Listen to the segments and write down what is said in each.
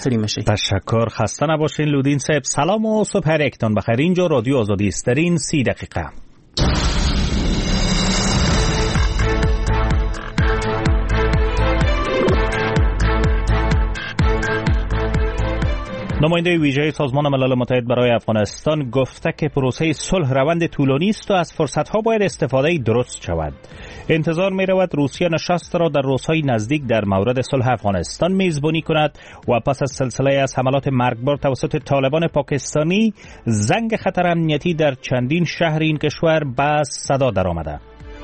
ستری میشه. تشکر، خسته نباشین لودین صاحب. سلام و صبح یکتان بخیر. اینجا رادیو آزادی است. در این 30 دقیقه نماینده ویژه سازمان ملل متحد برای افغانستان گفته که پروسه صلح روند طولانی است و از فرصت‌ها باید استفاده درست شود. انتظار می‌رود روسیه نشست را در روزهای نزدیک در مورد صلح افغانستان میزبانی کند و پس از سلسله از حملات مرگبار توسط طالبان پاکستانی زنگ خطر امنیتی در چندین شهر این کشور به صدا درآمده.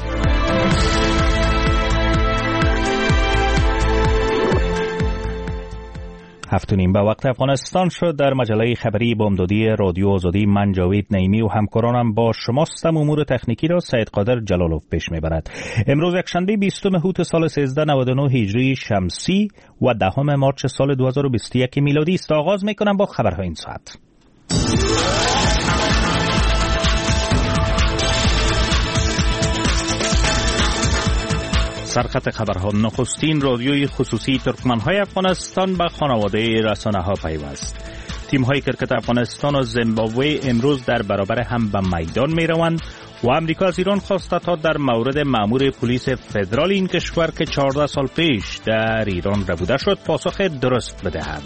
7:30 به وقت افغانستان شد. در مجله خبری بامدادی رادیو آزادی من جاوید نعیمی و همکارانم با شماستم. امور تکنیکی را سید قادر جلالوف پیش میبرد. امروز یکشنبه 20 هوت سال 1399 هجری شمسی و 10 مارچ سال 2021 میلادی است. آغاز میکنم با خبرهای این ساعت. سرخط خبرها. نخستین رادیوی خصوصی ترکمن‌های افغانستان به خانواده رسانه‌ها پیوست. تیم‌های کرکت افغانستان و زیمبابوه امروز در برابر هم به میدان می‌روند و امریکا از ایران خواسته تا در مورد مأمور پلیس فدرال این کشور که 14 سال پیش در ایران ربوده شد پاسخ درست بدهد.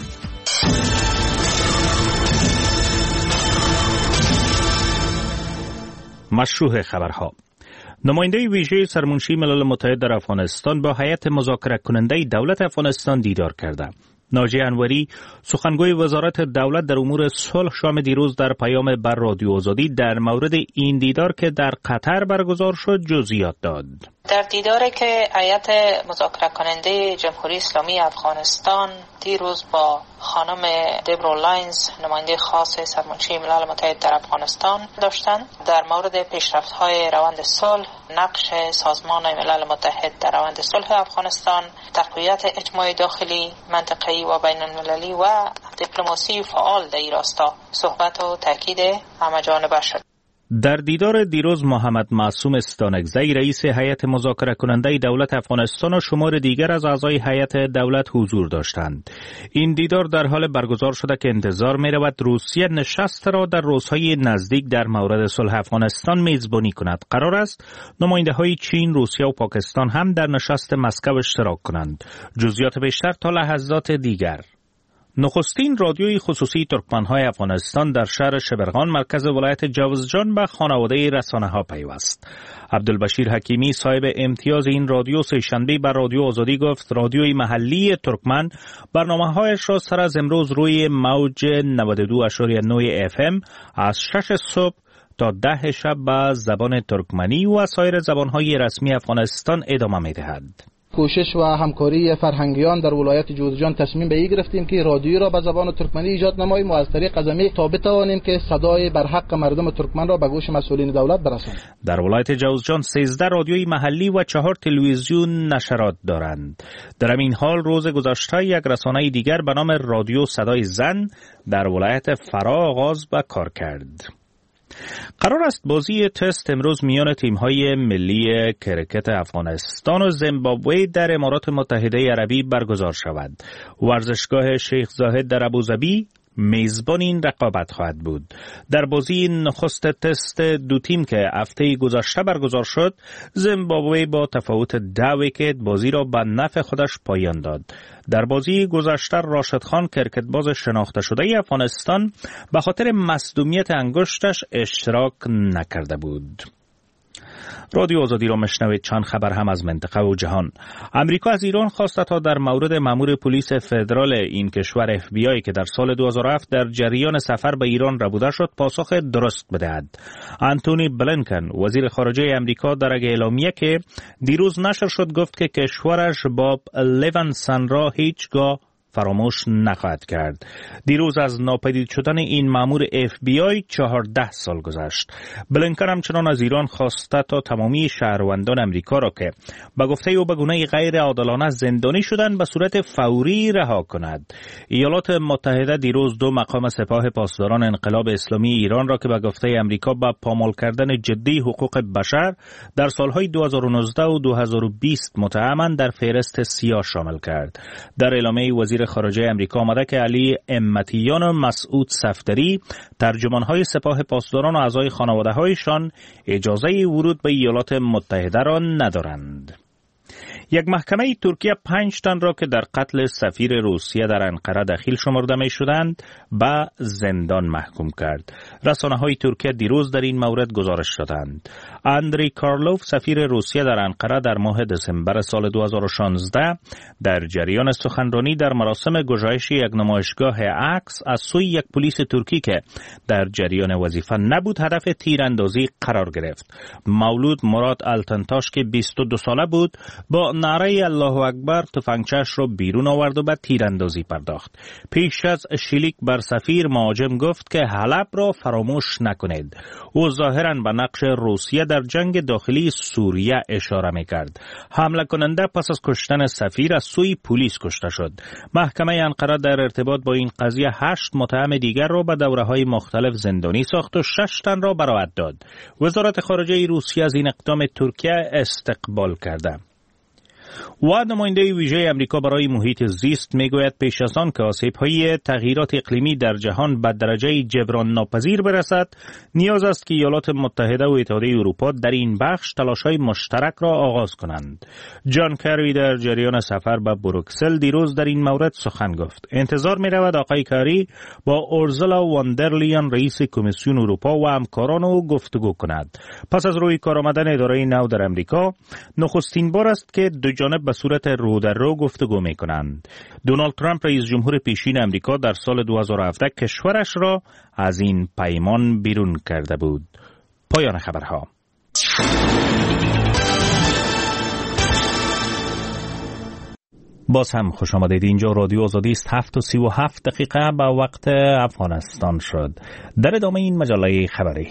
مشروع خبرها. نماینده ویژه سرمنشی ملل متحد در افغانستان با هیئت مذاکره کننده دولت افغانستان دیدار کرده. ناجی انوری سخنگوی وزارت دولت در امور صلح شام دیروز در پیام بر رادیو آزادی در مورد این دیدار که در قطر برگزار شد جزئیات داد. در دیداری که هیئت مذاکره کننده جمهوری اسلامی افغانستان دیروز با خانم دبرا لاینز نماینده خاص سرمنشی ملل متحد در افغانستان داشتند، در مورد پیشرفت‌های روند صلح، نقش سازمان ملل متحد در روند صلح افغانستان، تقویت اجماع داخلی، منطقه‌ای و بین‌المللی و دیپلماسی فعال در این راستا صحبت و تاکید همه‌جانبه شد. در دیدار دیروز محمد معصوم استانکزی رئیس هیئت مذاکره کننده دولت افغانستان و شمار دیگر از اعضای هیئت دولت حضور داشتند. این دیدار در حال برگزار شده که انتظار می رود روسیه نشست را در روزهای نزدیک در مورد صلح افغانستان میزبانی کند. قرار است نماینده های چین، روسیه و پاکستان هم در نشست مسکو اشتراک کنند. جزئیات بیشتر تا لحظات دیگر. نخستین رادیوی خصوصی ترکمن‌های افغانستان در شهر شبرغان مرکز ولایت جوزجان به خانواده رسانه‌ها پیوست. عبدالبشیر حکیمی صاحب امتیاز این رادیو سه‌شنبه بر رادیو آزادی گفت رادیوی محلی ترکمن برنامه‌هایش را سر از امروز روی موج 92.9 FM از 6 صبح تا 10 شب به زبان ترکمنی و سایر زبان‌های رسمی افغانستان ادامه می‌دهد. کوشش و همکاری فرهنگیان در ولایت جوزجان تصمیم به این گرفتیم که رادیو را به زبان ترکمنی ایجاد نماییم و از طریق ازمی تا بتوانیم که صدای برحق مردم ترکمن را به گوش مسئولین دولت برسانیم. در ولایت جوزجان 13 رادیوی محلی و 4 تلویزیون نشرات دارند. در این حال روز گذشته یک رسانه دیگر به نام رادیو صدای زن در ولایت فرا آغاز به کار کرد. قرار است بازی تست امروز میان تیم‌های ملی کرکت افغانستان و زیمبابوه در امارات متحده عربی برگزار شود. ورزشگاه شیخ زاهد در ابوظبی میزبان این رقابت خواهد بود. در بازی نخست تست دو تیم که هفته گذشته برگزار شد، زیمبابوه با تفاوت 2 ویکت بازی را به نفع خودش پایان داد. در بازی گذشته راشد خان کرکتباز شناخته شده افغانستان به خاطر مصدومیت انگشتش اشتراک نکرده بود. رادیو آزادی را میشنوید. چند خبر هم از منطقه و جهان. امریکا از ایران خواسته تا در مورد مأمور پلیس فدرال این کشور FBI که در سال 2007 در جریان سفر به ایران ربوده شد پاسخ درست بدهد. آنتونی بلینکن وزیر خارجه امریکا در یک اعلامیه که دیروز نشر شد گفت که کشورش با لونسن را هیچگاه فراموش نخواهد کرد. دیروز از ناپدید شدن این مأمور FBI 14 سال گذشت. بلینکن همچنان از ایران خواسته تا تمامی شهروندان امریکا را که به گفته او به گونه غیر عادلانه زندانی شدند به صورت فوری رها کند. ایالات متحده دیروز 2 مقام سپاه پاسداران انقلاب اسلامی ایران را که به گفته امریکا به پامال کردن جدی حقوق بشر در سالهای 2019 و 2020 متهمند در فهرست سیاه شامل کرد. در اعلامیه وزیر وزیر خارجه امریکا آمده که علی امتیان و مسعود صفدری ترجمانهای سپاه پاسداران و اعضای خانواده‌هایشان اجازه ورود به ایالات متحده را ندارند. یک محکمه ترکیه 5 تن را که در قتل سفیر روسیه در انقره دخیل شمرده می شدند به زندان محکوم کرد. رسانه‌های ترکیه دیروز در این مورد گزارش دادند. اندری کارلوف سفیر روسیه در انقره در ماه دسامبر سال 2016 در جریان سخنرانی در مراسم گشایش یک نمایشگاه عکس از سوی یک پلیس ترکی که در جریان وظیفه نبود هدف تیراندازی قرار گرفت. مولود مراد التنتاش که 22 ساله بود با نعره الله اکبر تفنگچه‌اش را بیرون آورد و به تیراندازی پرداخت. پیش از شلیک بر سفیر مهاجم گفت که حلب را فراموش نکنید. او ظاهراً به نقش روسیه در جنگ داخلی سوریه اشاره می‌کرد. حمله کننده پس از کشتن سفیر از سوی پلیس کشته شد. محکمه انقره در ارتباط با این قضیه 8 متهم دیگر را به دوره‌های مختلف زندانی ساخت و 6 تن را براءت داد. وزارت خارجه روسیه از این اقدام ترکیه استقبال کرده. و نماینده ویژه امریکا برای محیط زیست میگوید پیش از آن که آسیب‌های تغییرات اقلیمی در جهان به درجه جبران ناپذیر برسد، نیاز است که ایالات متحده و اتحادیه اروپا در این بخش تلاش‌های مشترک را آغاز کنند. جان کری در جریان سفر به بروکسل دیروز در این مورد سخن گفت. انتظار می‌رود آقای کری با اورزولا واندرلیان رئیس کمیسیون اروپا و همکاران او گفتگو کند. پس از روی کار آمدن اداره نو در امریکا، نخستین بار است که دو جانب به صورت رو در رو گفتگو می کنند. دونالد ترامپ رئیس جمهور پیشین امریکا در سال 2017 کشورش را از این پیمان بیرون کرده بود. پایان خبرها. باز هم خوش آمدید. اینجا رادیو آزادی است. 7:37 به وقت افغانستان شد. در ادامه این مجله خبری.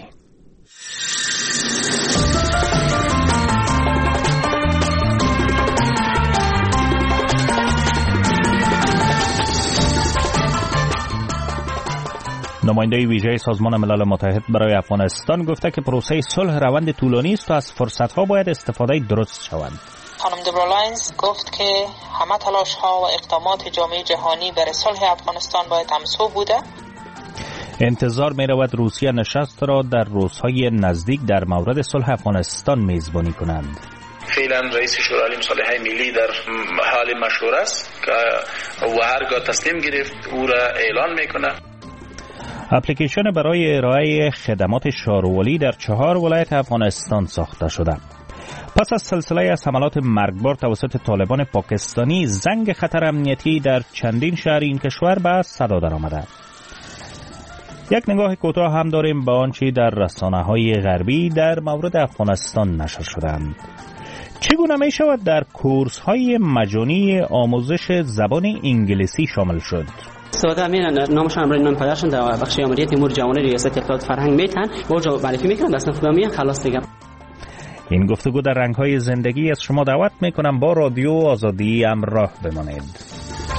نماینده ویژه سازمان ملل متحد برای افغانستان گفته که پروسه صلح روند طولانی است و از فرصت‌ها باید استفاده درست شود. خانم دبرولاینز گفت که همه تلاش‌ها و اقدامات جامعه جهانی برای صلح افغانستان باید همسو بوده. انتظار می‌رود روسیه نشست را در روزهای نزدیک در مورد صلح افغانستان میزبانی کنند. فعلا رئیس شورای عالی مصالحه ملی در حال مشوره است که و هرگاه تصمیم گرفت او را اعلان می‌کند. اپلیکیشن برای ارائه خدمات شاروالی در 4 ولایت افغانستان ساخته شده. پس از سلسله از حملات مرگبار توسط طالبان پاکستانی، زنگ خطر امنیتی در چندین شهر این کشور به صدا درآمده. یک نگاه کوتاه هم داریم به آنچه در رسانه‌های غربی در مورد افغانستان نشر شدند. چگونه می شود در کورس‌های مجانی آموزش زبان انگلیسی شامل شد؟ ساده میرن نامشون برای نام پدرشون در بخش آمریکا تیمور جوان ریاست اطلاعات فرهنگ میتن اونجا معرفی میکنن بس نفهمیه خلاص دیگه. این گفتگو در رنگ‌های زندگی از شما دعوت میکنم با رادیو آزادی همراه بمانید.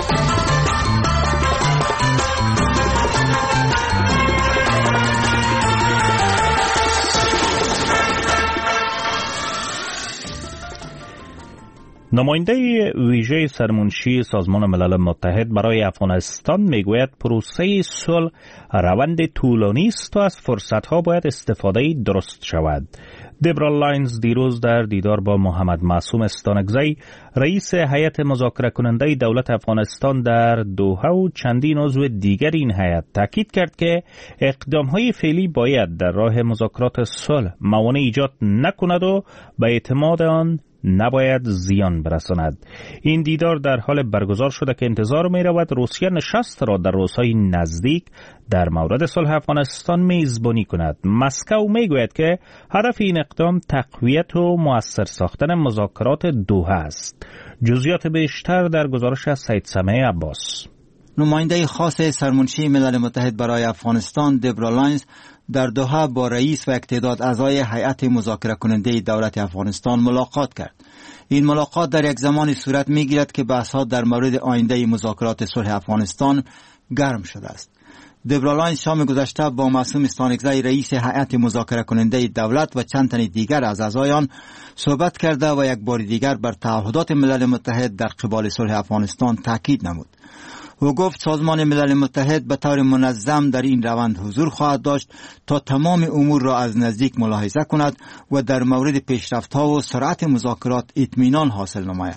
نماینده ویژه سرمنشی سازمان ملل متحد برای افغانستان میگوید پروسه صلح روند طولانی است و از فرصت‌ها باید استفاده درست شود. دبرا لاینز دیروز در دیدار با محمد معصوم استانکزی رئیس هیئت مذاکره کننده دولت افغانستان در دوحه و چندین عضو دیگر این هیئت تاکید کرد که اقدام‌های فعلی باید در راه مذاکرات صلح موانع ایجاد نکند و به اعتماد آن نباید زیان برساند. این دیدار در حال برگزار شده که انتظار می رود روسیه نشست را در روزهای نزدیک در مورد صلح افغانستان میزبانی کند. مسکو می گوید که هدف این اقدام تقویت و مؤثر ساختن مذاکرات دوحه است. جزئیات بیشتر در گزارش از سید سمیع عباس. نماینده خاص سرمنشی ملل متحد برای افغانستان دبرا لاینز در دوحه با رئیس و یک تعداد اعضای هیئت مذاکره کننده دولت افغانستان ملاقات کرد. این ملاقات در یک زمانی صورت می‌گیرد که بحث‌ها در مورد آینده مذاکرات صلح افغانستان گرم شده است. دبرا لاینز شام گذشته با معصوم استانکزی رئیس هیئت مذاکره کننده دولت و چند تن دیگر از اعضایان صحبت کرده و یک بار دیگر بر تعهدات ملل متحد در قبال صلح افغانستان تاکید نمود. او گفت سازمان ملل متحد به طور منظم در این روند حضور خواهد داشت تا تمام امور را از نزدیک ملاحظه کند و در مورد پیشرفت‌ها و سرعت مذاکرات اطمینان حاصل نماید.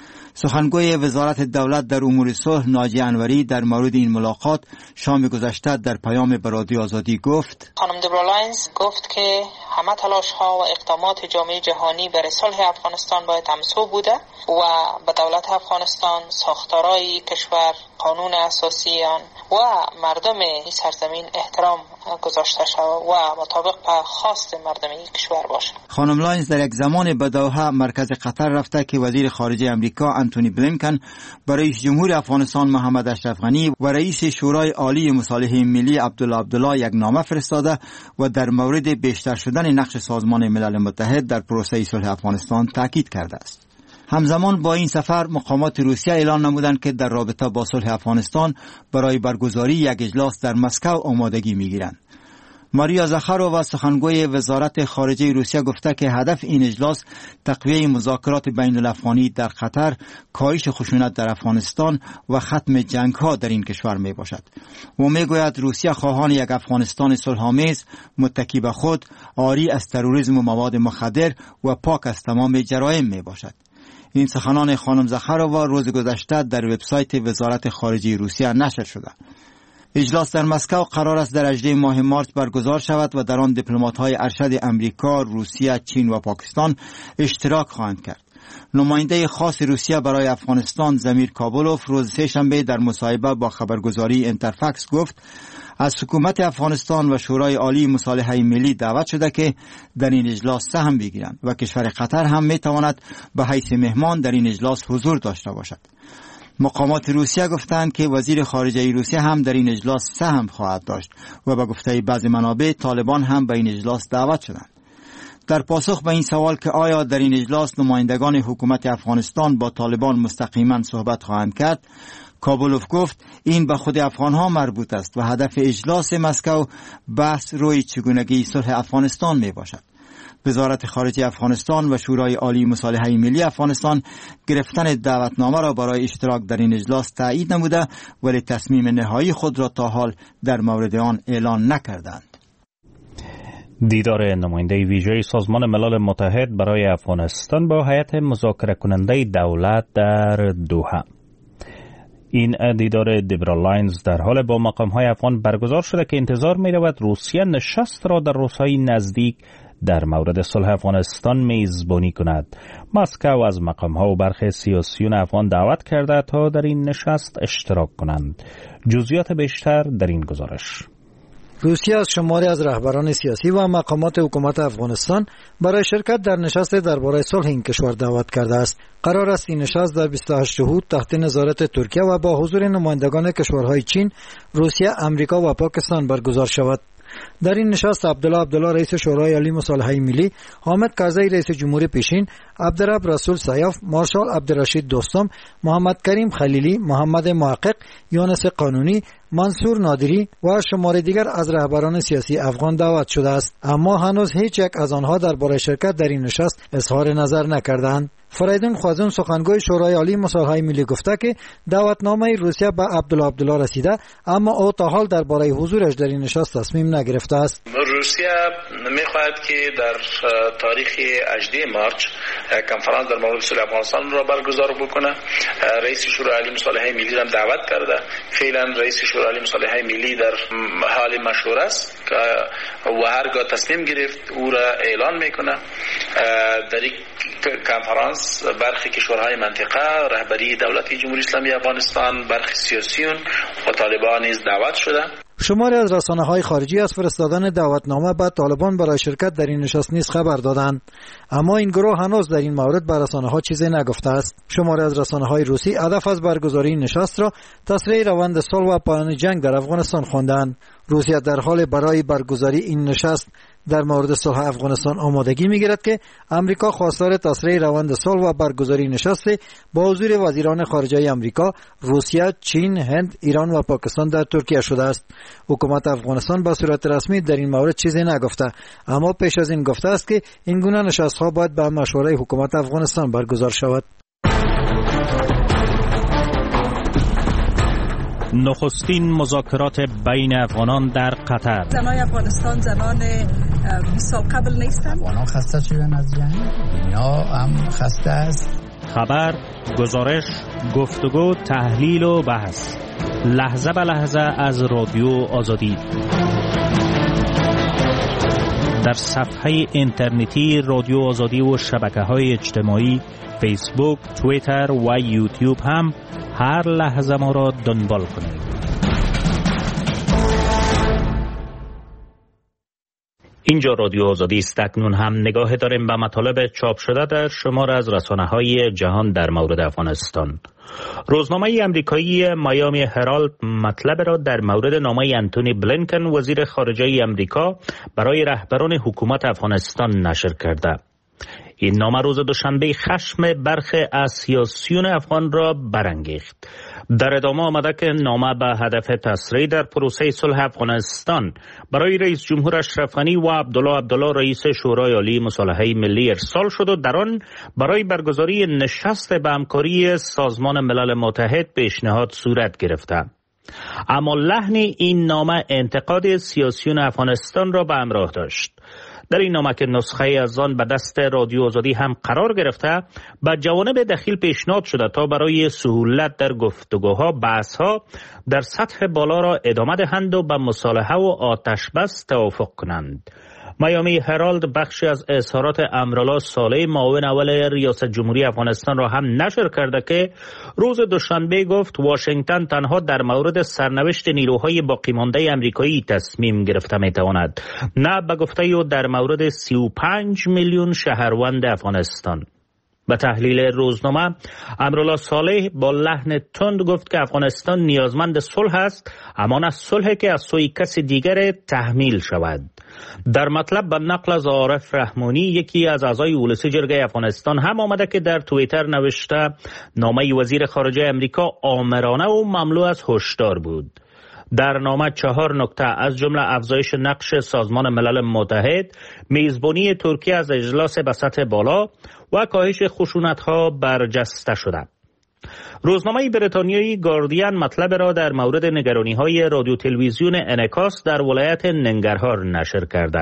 سخنگوی وزارت دولت در امور صلح ناجی انوری در مورد این ملاقات شام گذشته در پیام به رادیو آزادی گفت: خانم دبرولاینز گفت که همه تلاش ها و اقدامات جامعه جهانی برای صلح افغانستان باید همسو بوده و به دولت افغانستان، ساختارهای کشور، قانون اساسی آن و مردم این سرزمین احترام گذاشته شود و مطابق به خواست مردم این کشور باشه. خانم لاینز در یک زمان به دوحه مرکز قطر رفته که وزیر خارجه امریکا انتونی بلینکن با رئیس جمهور افغانستان محمد اشرف غنی و رئیس شورای عالی مصالحه ملی عبدالله یک نامه فرستاده و در مورد بیشتر شدن نقش سازمان ملل متحد در پروسه صلح افغانستان تاکید کرده است. همزمان با این سفر مقامات روسیه اعلان نمودند که در رابطه با صلح افغانستان برای برگزاری یک اجلاس در مسکو آمادگی می‌گیرند. ماریا زخارووا سخنگوی وزارت خارجه روسیه گفته که هدف این اجلاس تقویه مذاکرات بین الافغانی در قطر، کاهش خشونت در افغانستان و ختم جنگ‌ها در این کشور می باشد. و میگوید روسیه خواهان یک افغانستان صلح‌آمیز، متکی به خود، عاری از تروریسم و مواد مخدر و پاک از تمام جرایم می باشد. این سخنان خانم زخارووا روز گذشته در وبسایت وزارت خارجه روسیه نشر شده. اجلاس در مسکو قرار است در 18 ماه مارچ برگزار شود و در آن دیپلمات‌های ارشد امریکا، روسیه، چین و پاکستان اشتراک خواهند کرد. نماینده خاص روسیه برای افغانستان زمیر کابولوف روز سه‌شنبه در مصاحبه با خبرگزاری اینترفکس گفت از حکومت افغانستان و شورای عالی مصالحه ملی دعوت شده که در این اجلاس سهم بگیرند و کشور قطر هم میتواند به حیث مهمان در این اجلاس حضور داشته باشد. مقامات روسیه گفتند که وزیر خارجه روسیه هم در این اجلاس سهم خواهد داشت و به گفته بعضی منابع طالبان هم به این اجلاس دعوت شدند. در پاسخ به این سوال که آیا در این اجلاس نمایندگان حکومت افغانستان با طالبان مستقیما صحبت خواهند کرد، کابولوف گفت این به خود افغانها مربوط است و هدف اجلاس مسکو بحث روی چگونگی صلح افغانستان می باشد. وزارت خارجه افغانستان و شورای عالی مصالحه ملی افغانستان گرفتن دعوتنامه را برای اشتراک در این اجلاس تایید نموده ولی تصمیم نهایی خود را تا حال در مورد آن اعلان نکردند. دیدار نماینده ویژه سازمان ملل متحد برای افغانستان با هیئت مذاکره کننده دولت در دوحه. این دیدار دبرولاینز در حال با مقام‌های افغان برگزار شده که انتظار می‌رود روسیه نشست را در روزهای نزدیک در مورد صلح افغانستان میزبانی کند. مسکو از مقام‌ها و برخی سیاسیون افغان دعوت کرده تا در این نشست اشتراک کنند. جزئیات بیشتر در این گزارش. روسیه از شماری از رهبران سیاسی و مقامات حکومت افغانستان برای شرکت در نشست درباره صلح این کشور دعوت کرده است. قرار است این نشست در 28 شهود تحت نظارت ترکیه و با حضور نمایندگان کشورهای چین، روسیه، امریکا و پاکستان برگزار شود. در این نشست عبدالله رئیس شورای عالی مصالحه ملی، حامد کرزی رئیس جمهور پیشین، عبدالرب رسول سیاف، مارشال عبدالرشید دوستم، محمد کریم خلیلی، محمد محقق، یونس قانونی، منصور نادری و شمار دیگر از رهبران سیاسی افغان دعوت شده است، اما هنوز هیچ یک از آنها درباره شرکت در این نشست اظهار نظر نکردند. فریدون خوازون سخنگوی شورای عالی مصالحه ملی گفته که دعوتنامه روسیه به عبدالله رسیده، اما او تا حال درباره حضورش در این نشست تصمیم نگرفته است. روسیه می‌خواهد که در تاریخ 18 مارچ کنفرانس در مورد صلح افغانستان را برگزار بکنه. رئیس شورای عالی مصالحه ملی را دعوت کرده. فعلا رئیس شورای عالی مصالحه ملی در حال مشوره است و هرگاه تصمیم گرفت او را اعلان میکنه. در این کنفرانس برخی کشورهای منطقه، رهبری دولت جمهوری اسلامی افغانستان، برخی سیاسیون و طالبان نیز دعوت شده. شماری از رسانه‌های خارجی از فرستادن دعوتنامه به طالبان برای شرکت در این نشست نیز خبر دادند، اما این گروه هنوز در این مورد به رسانه‌ها چیزی نگفته است. شماری از رسانه‌های روسی هدف از برگزاری این نشست را تسریع روند صلح و پایان جنگ در افغانستان خواندند. روسیه در حال برای برگزاری این نشست در مورد صلح افغانستان آمادگی می‌گیرد که امریکا خواستار تسریع روند صلح و برگزاری نشست با حضور وزیران خارجه امریکا، روسیه، چین، هند، ایران و پاکستان در ترکیه شده است. حکومت افغانستان به صورت رسمی در این مورد چیزی نگفته، اما پیش از این گفته است که این گونه نشست‌ها باید به مشوره حکومت افغانستان برگزار شود. نخستین مذاکرات بین افغانان در قطر. زنان افغانستان زنان 20 سال قبل نیستند. افغانان خسته شدن از جنگ، دنیا هم خسته است. خبر، گزارش، گفتگو، تحلیل و بحث، لحظه به لحظه از رادیو آزادی. در صفحه اینترنتی رادیو آزادی و شبکه‌های اجتماعی فیسبوک، توییتر و یوتیوب هم هر لحظه ما را دنبال کنید. اینجا رادیو آزادی است. اکنون هم نگاه داریم به مطالب چاپ شده در شمار از رسانه‌های جهان در مورد افغانستان. روزنامه امریکایی میامی هرالد مطلب را در مورد نامه انتونی بلینکن وزیر خارجه امریکا برای رهبران حکومت افغانستان نشر کرده. این نامه روز دوشنبه خشم برخی از سیاسیون افغان را برانگیخت. در ادامه آمده که نامه به هدف تسریع در پروسه صلح افغانستان برای رئیس جمهور اشرف غنی و عبدالله رئیس شورای عالی مصالحه ملی ارسال شد و در آن برای برگزاری نشست به همکاری سازمان ملل متحد پیشنهاد صورت گرفته. اما لحن این نامه انتقاد سیاسیون افغانستان را به همراه داشت. در این نامه که نسخه از آن به دست رادیو آزادی هم قرار گرفته، به جوانب دخیل پیشنهاد شده تا برای سهولت در گفتگوها، بحثها در سطح بالا را ادامه دهند و به مصالحه و آتش بس توافق کنند. میامی هرالد بخشی از اظهارات امرالله صالح معاون اول ریاست جمهوری افغانستان را هم نشر کرده که روز دوشنبه گفت واشنگتن تنها در مورد سرنوشت نیروهای باقی مانده امریکایی تصمیم گرفته میتواند، نه به گفته او در مورد 35 میلیون شهروند افغانستان. به تحلیل روزنامه، امرالله صالح با لحن تند گفت که افغانستان نیازمند صلح است، اما نه صلحی که از سوی کسی دیگر تحمیل شود. در مطلب به نقل از عارف رحمانی، یکی از اعضای اولسی جرگه افغانستان، هم آمده که در توییتر نوشته نامه وزیر خارجه امریکا آمرانه و مملو از هشدار بود. در نامه 4 نکته از جمله افزایش نقش سازمان ملل متحد، میزبانی ترکیه از اجلاس به سطح بالا و کاهش خشونت‌ها برجسته شده. روزنامه بریتانیایی گاردین مطلب را در مورد نگرانی‌های رادیو تلویزیون انعکاس در ولایت ننگرهار نشر کرده.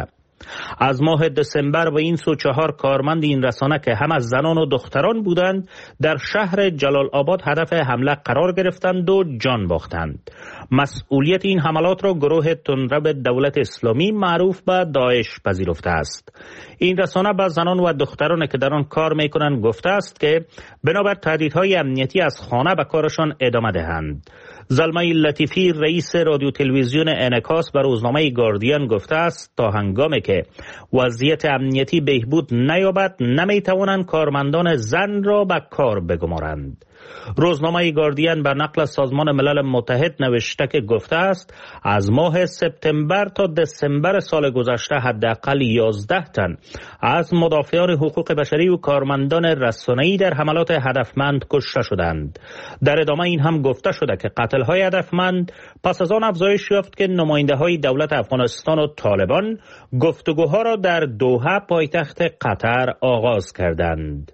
از ماه دسامبر و این سو 4 کارمند این رسانه که هم از زنان و دختران بودند در شهر جلال آباد هدف حمله قرار گرفتند و جان باختند. مسئولیت این حملات را گروه تندرو دولت اسلامی معروف به داعش پذیرفته است. این رسانه به زنان و دختران که در آن کار میکنند گفته است که بنابر تهدیدهای امنیتی از خانه به کارشان ادامه دهند. زلمه لطیفی رئیس رادیو تلویزیون انعکاس به روزنامه گاردین گفته است تا هنگامی که وضعیت امنیتی بهبود نیابد نمیتوانند کارمندان زن را به کار بگمارند. روزنامه گاردین به نقل سازمان ملل متحد نوشته که گفته است از ماه سپتامبر تا دسامبر سال گذشته حداقل 11 تن از مدافعان حقوق بشری و کارمندان رسانه‌ای در حملات هدفمند کشته شدند. در ادامه این هم گفته شده که قتل‌های هدفمند پس از آن افزایش یافت که نماینده‌های دولت افغانستان و طالبان گفتگوها را در دوحه پایتخت قطر آغاز کردند.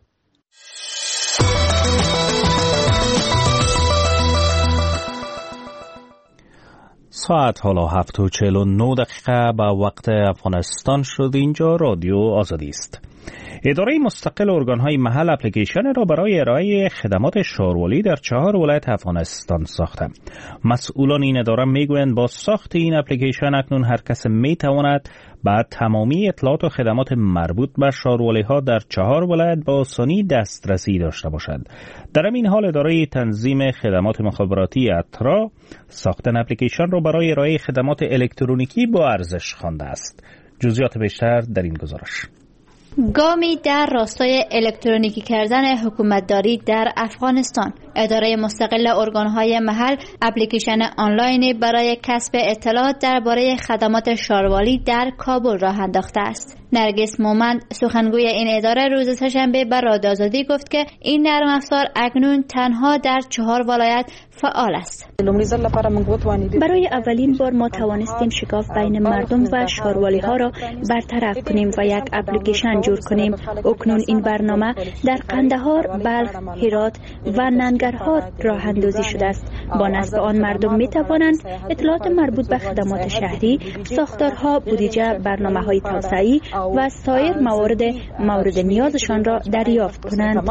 ساعت حالا 7:49 به وقت افغانستان شد. اینجا رادیو آزادی است. اداره مستقل ارگان‌های محل اپلیکیشن را برای ارائه خدمات شاروالی در 4 ولایت افغانستان ساخته. مسئولان این اداره میگویند با ساخت این اپلیکیشن اکنون هر کس میتواند بعد تمامی اطلاعات و خدمات مربوط به شاروالی‌ها در 4 ولایت با آسانی دسترسی داشته باشد. در این حال اداره تنظیم خدمات مخابراتی اترا ساختن اپلیکیشن را برای ارائه خدمات الکترونیکی با ارزش خوانده است. جزئیات بیشتر در این گزارش. گامی در راستای الکترونیکی کردن حکومتداری در افغانستان، اداره مستقل ارگانهای محل اپلیکیشن آنلاینی برای کسب اطلاعات درباره خدمات شاروالی در کابل راه انداخته است. نرگس مومند سخنگوی این اداره روز سه‌شنبه به رادیو آزادی گفت که این نرم افزار اکنون تنها در 4 ولایت فعال است. برای اولین بار ما توانستیم شکاف بین مردم و شاروالی ها را برطرف کنیم و یک اپلیکیشن جور کنیم. اکنون این برنامه در قندهار، بلخ، هرات و ننگرهار راه اندازی شده است. با نصب آن مردم می توانند اطلاعات مربوط به خدمات شهری، ساختارها، بودجه، برنامه‌های توسعه‌ای و سایر موارد مورد نیازشان را دریافت کنند.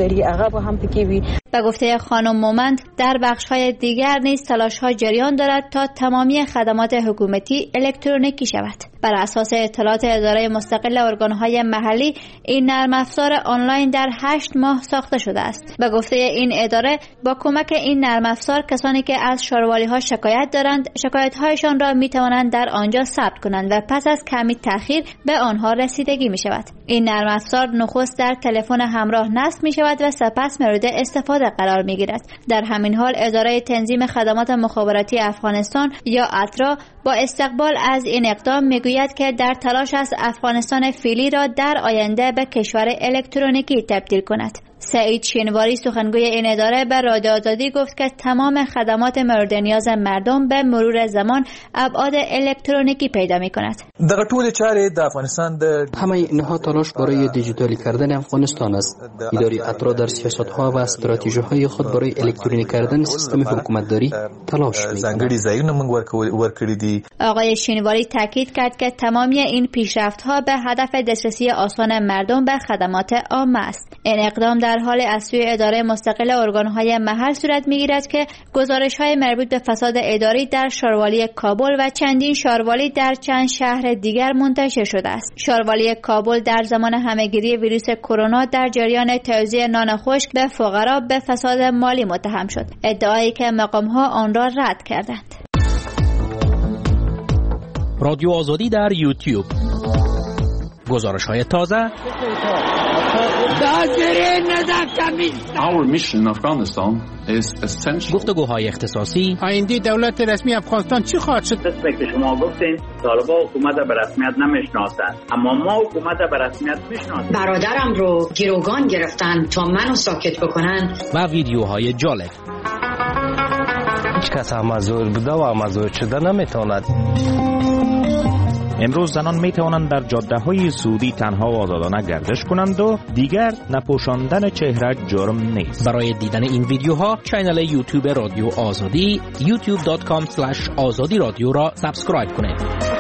به گفته خانم مومند در بخش‌های دیگر نیز تلاش‌ها جریان دارد تا تمامی خدمات حکومتی الکترونیکی شود. بر اساس اطلاعات اداره مستقل ارگان‌های محلی این نرم افزار آنلاین در 8 ماه ساخته شده است. به گفته این اداره با کمک این نرم افزار کسانی که از شاروالی‌ها شکایت دارند شکایت‌هایشان را می‌توانند در آنجا ثبت کنند و پس از کمی تأخیر به آنها رسیدگی می‌شود. این نرم افزار نخست در تلفن همراه نصب می‌شود و سپس مورد استفاده قرار می‌گیرد. در همین حال اداره تنظیم خدمات مخابراتی افغانستان یا اترا با استقبال از این اقدام میگوید که در تلاش است افغانستان فعلی را در آینده به کشور الکترونیکی تبدیل کند. سعید شینواری سخنگوی این اداره به رادیو آزادی گفت که تمام خدمات مورد نیاز مردم به مرور زمان ابعاد الکترونیکی پیدا می‌کند. دغه ټول چارې د افغانستان د همه اینها تلاش برای دیجیتالی کردن افغانستان است. اداره اترا در سیاست‌ها و استراتژی‌های خود برای الکترونیک کردن سیستم حکومتداری تلاش می‌کند. ځانګړي ځایونه موږ ورکړي دي. آقای شینواری تاکید کرد که تمامی این پیشرفت‌ها به هدف دسترسی آسان مردم به خدمات عامه است. این اقدام در حال از سوی اداره مستقل ارگان‌های محل صورت می‌گیرد که گزارش‌های مربوط به فساد اداری در شاروالی کابل و چندین شاروالی در چند شهر دیگر منتشر شده است. شاروالی کابل در زمان همه‌گیری ویروس کرونا در جریان توزیع نان خشک به فقرا به فساد مالی متهم شد، ادعایی که مقام‌ها آن را رد کردند. رادیو آزادی در یوتیوب. گزارش‌های تازه. Our mission in Afghanistan is essential. گفتگوهای اختصاصی. آینده دولت رسمی افغانستان چی خواهد شد؟ مثل که شما گفتین طالبان حکومت به رسمیت نمیشناسند، اما ما حکومت به رسمیت میشناسیم. برادرم رو گروگان گرفتن تا منو ساکت بکنن. و ویدیوهای جالب. هیچ کس مزور بوده و مزور شده نمیتواند. امروز زنان می توانند در جاده‌های سعودی تنها و آزادانه گردش کنند و دیگر نپوشاندن چهره جرم نیست. برای دیدن این ویدیوها کانال یوتیوب رادیو آزادی youtube.com/azadi رادیو را سابسکرایب کنید.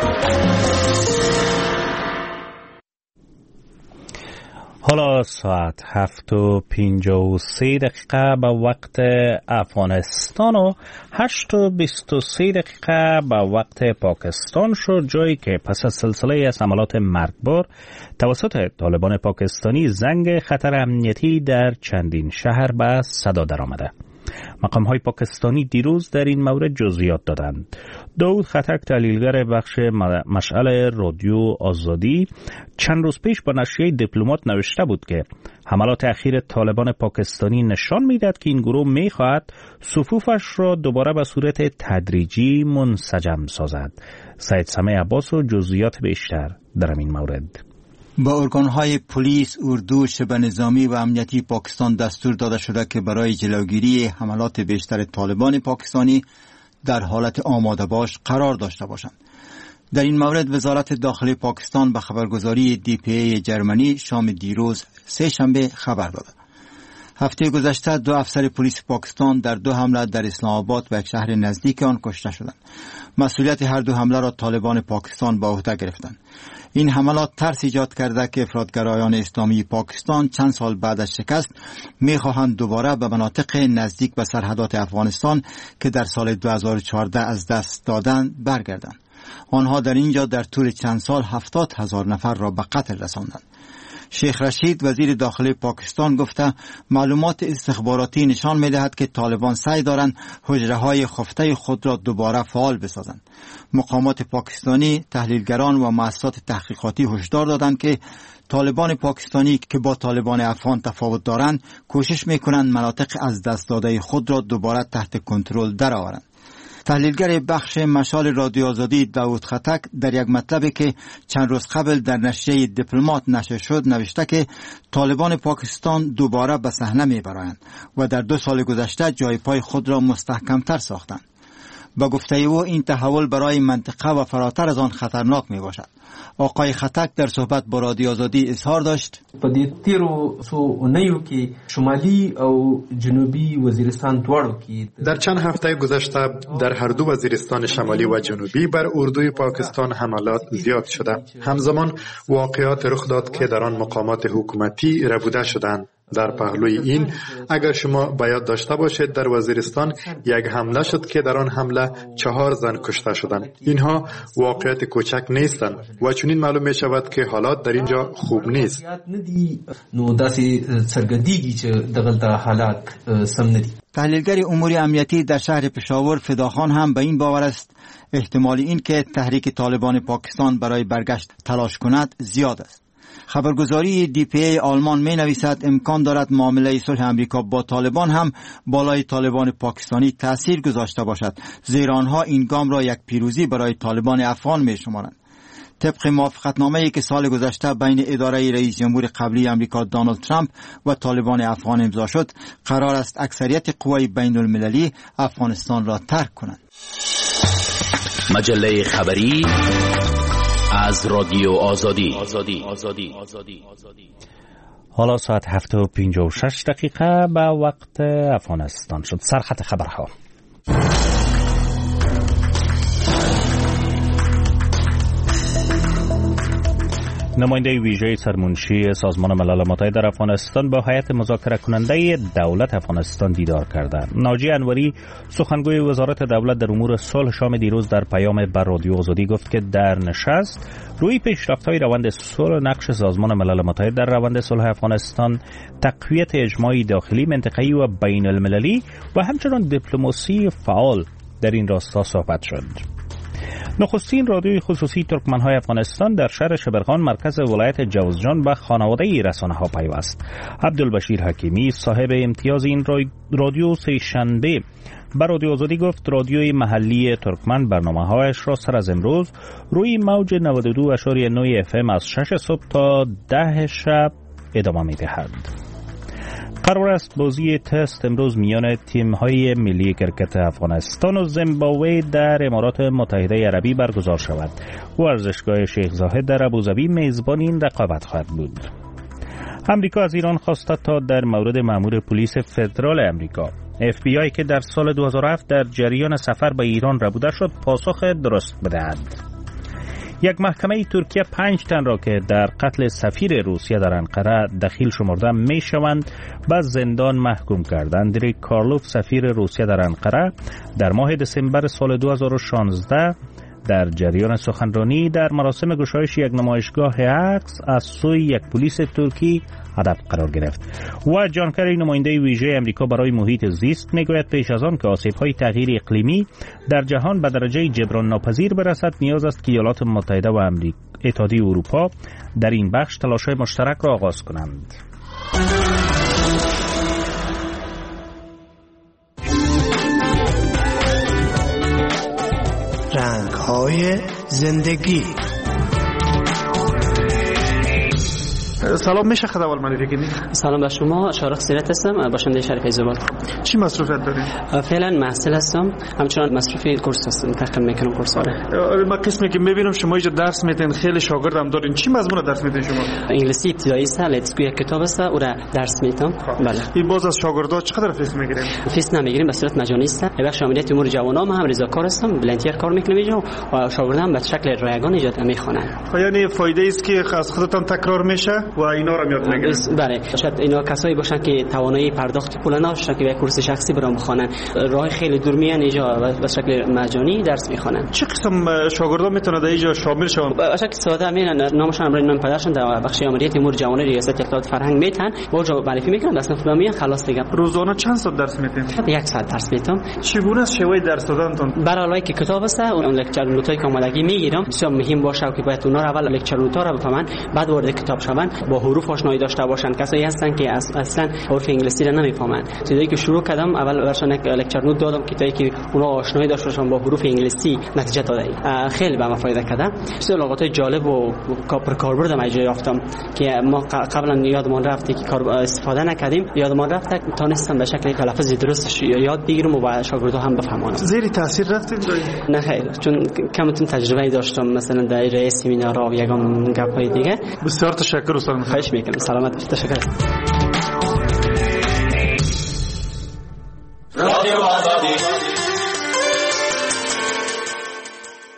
حالا ساعت 7:53 به وقت افغانستان و 8:23 به وقت پاکستان شد، جایی که پس از سلسله از حملات مرگبار توسط طالبان پاکستانی زنگ خطر امنیتی در چندین شهر به صدا درآمده. مقام‌های پاکستانی دیروز در این مورد جزئیات دادند. داود خطک، تحلیلگر بخش مشعل رادیو آزادی، چند روز پیش با نشریه دیپلمات نوشته بود که حملات اخیر طالبان پاکستانی نشان می‌دهد که این گروه می‌خواهد صفوفش را دوباره به صورت تدریجی منسجم سازد. سید سمیع عباس و جزئیات بیشتر در این مورد. با ارگان‌های پلیس، اردو، شبه نظامی و امنیتی پاکستان دستور داده شده که برای جلوگیری حملات بیشتر طالبان پاکستانی در حالت آماده باش قرار داشته باشند. در این مورد وزارت داخلی پاکستان به خبرگزاری DPA جرمنی شام دیروز سه‌شنبه خبر داد. هفته گذشته 2 افسر پلیس پاکستان در 2 حمله در اسلام آباد و یک شهر نزدیک آن کشته شدند. مسئولیت هر 2 حمله را طالبان پاکستان به عهده گرفتند. این حملات ترس ایجاد کرده که افراطگرایان اسلامی پاکستان چند سال بعد از شکست می‌خواهند دوباره به مناطق نزدیک به سرحدات افغانستان که در سال 2014 از دست دادند برگردند. آنها در اینجا در طول چند سال 70,000 نفر را به قتل رساندند. شیخ رشید وزیر داخلی پاکستان گفته معلومات استخباراتی نشان می‌دهد که طالبان سعی دارند حجره‌های خفته خود را دوباره فعال بسازند. مقامات پاکستانی، تحلیلگران و مؤسسات تحقیقاتی هشدار دادند که طالبان پاکستانی که با طالبان افغان تفاوت دارند کوشش می‌کنند مناطق از دست داده خود را دوباره تحت کنترل درآورند. تحلیلگر بخش مشال رادیو آزادی داوود خطک در یک مطلبی که چند روز قبل در نشریه دیپلمات نشر شد نوشته که طالبان پاکستان دوباره به صحنه می‌برند و در 2 سال گذشته جای پای خود را مستحکم‌تر ساختند. با گفته او این تحول برای منطقه و فراتر از آن خطرناک می باشد. آقای خطک در صحبت با رادیو آزادی اظهار داشت په دې تیرو څو اونیو کې شمالي او جنوبي وزیرستان دواړو کې در چند هفته گذشته در هر دو وزیرستان شمالی و جنوبی بر اردوی پاکستان حملات زیاد شده. همزمان واقعات رخ داد که در آن مقامات حکومتی ربوده شدند. در پهلوی این اگر شما باید داشته باشید در وزیرستان یک حمله شد که در آن حمله 4 زن کشته شدند. اینها واقعیت کوچک نیستند و چنین معلوم می شود که حالات در اینجا خوب نیست. نو داسې څرګندېږي چې دغلته حالات سم نه دي. تحلیلگر امور امنیتی در شهر پشاور فداخان هم به این باور است احتمال این که تحریک طالبان پاکستان برای برگشت تلاش کند زیاد است. خبرگزاری DPA آلمان می نویسد امکان دارد معامله صلح امریکا با طالبان هم بالای طالبان پاکستانی تأثیر گذاشته باشد، زیرا آنها این گام را یک پیروزی برای طالبان افغان می شمارند. طبق موافقتنامه‌ای که سال گذشته بین اداره رئیس جمهور قبلی امریکا دونالد ترامپ و طالبان افغان امضا شد، قرار است اکثریت قوای بین المللی افغانستان را ترک کنند. مجله خبری از رادیو آزادی. حالا ساعت 7:56 به وقت افغانستان شد. سرخط خبرها. نماینده ویژه سرمنشی سازمان ملل متحد در افغانستان با هیئت مذاکره کننده دولت افغانستان دیدار کرده. ناجی انوری سخنگوی وزارت دولت در امور صلح شام دیروز در پیام بر رادیو آزادی گفت که در نشست روی پیشرفت‌های روند صلح نقش سازمان ملل متحد در روند صلح افغانستان، تقویت اجماعی داخلی، منطقه‌ای و بین المللی و همچنین دیپلماسی فعال در این راستا صحبت شد. نخستین رادیوی خصوصی ترکمنهای افغانستان در شهر شبرغان مرکز ولایت جوزجان به خانواده رسانه‌ها پیوست. عبدالبشیر حکیمی صاحب امتیاز این رادیو سه‌شنبه بر رادیو آزادی گفت رادیوی محلی ترکمن برنامه‌هایش را سر از امروز روی موج 92.9 FM از 6 صبح تا 10 شب ادامه می‌دهد. قرار است بازی تست امروز میان تیم‌های ملی کرکت افغانستان و زیمبابوه در امارات متحده عربی برگزار شود. ورزشگاه شیخ زاهد در ابوظبی میزبان این رقابت خواهد بود. امریکا از ایران خواسته تا در مورد مأمور پلیس فدرال امریکا FBI که در سال 2007 در جریان سفر به ایران ربوده شد پاسخ درست بدهد. یک محکمه ترکیه 5 تن را که در قتل سفیر روسیه در انقره دخیل شمرده می شوند به زندان محکوم کرد. اندری کارلوف سفیر روسیه در انقره در ماه دسامبر سال 2016 در جریان سخنرانی در مراسم گشایش یک نمایشگاه عکس از سوی یک پلیس ترکی هدف قرار گرفت. و جان کری نماینده ویژه امریکا برای محیط زیست میگوید پیش از آن که آسیب‌های تغییر اقلیمی در جهان به درجه جبران ناپذیر برسد نیاز است که ایالات متحده و اتحادیه اروپا در این بخش تلاش‌های مشترک را آغاز کنند. رنگ‌های زندگی. سلام، میشه خود اول معرفی کنید؟ سلام به شما، شارق سیرت هستم، باشنده شریف ایزاباد. چی مصروفیت دارید؟ فعلا محصل هستم، همچنان مصروفی کورس هستم، تقریبا میکنم کورس واره. ما قسمی که میبینم شما اینجا درس میدین، خیلی شاگرد هم دارین. چی مضمون درس میدین شما؟ انگلیسی ابتدایی است، لیتس گو یک کتاب است، او را درس میدم. بله. این باز از شاگردا چقدر فیس میگیرین؟ فیس نمیگیریم، به صورت مجانی است. بخش عملیات امور جوانان هم رضاکار هستم، ولنتیر کار میکنم اینجا و شاگردان به شکل رایگان ایجاد میخوانن. یعنی فایده است که از خودتان تکرار میشه و اینا رو یاد میگیرن. بله، شاید اینا کسایی باشن که توانایی پرداخت پول نداشتن که یک کورس شخصی برام بخونن، راه خیلی دور میان اینجا به شکل مجانی درس میخونن. چه قسم شاگردان میتونن در اینجا شامل شون؟ به شکل ساده میرن، نامشون امروز نام پدرشون در بخش عملیات امور جوانان ریاست اطلاعات فرهنگ میتن، اونجا معرفی میکنن، اصلا خودم میان خلاص دیگه. روزانه چند ساعت درس میدین؟ 1 ساعت درس میدم. چگونه است شیوه درس دادنتون؟ برای که کتاب است، اون لکچر نوتایی که آمادگی میگیرم، بسیار مهم باشه که باید اونا رو اول لکچر نوتا رو بفهمن، بعد وارد کتاب شون. با حروف آشنایی داشته باشن. کسایی هستن که اصلا حروف انگلیسی را نمیفهمن. چیزی که شروع کردم اول براشون یک لکچر نوت دادم که تا اینکه اونا آشنایی داشته باشن با حروف انگلیسی نتیجه داده. خیلی به من فایده کرده. بسیار لغات جالب و کاربرد هم اجرا یافتم که ما قبلا یادمان رفته که استفاده نکردیم، یادمان رفته تونستم به شکل تلفظ درستش یاد بگیرم و با شاگردها هم بفهمونم. زیر تاثیر رفتید؟ نه خیر، چون کمتون تجربه داشتم مثلا در ارائه سمینارها و یگان گپ‌های دیگه. بسیار تشکر استاد. خواهش میکنم. سلامت باشید. تشکر.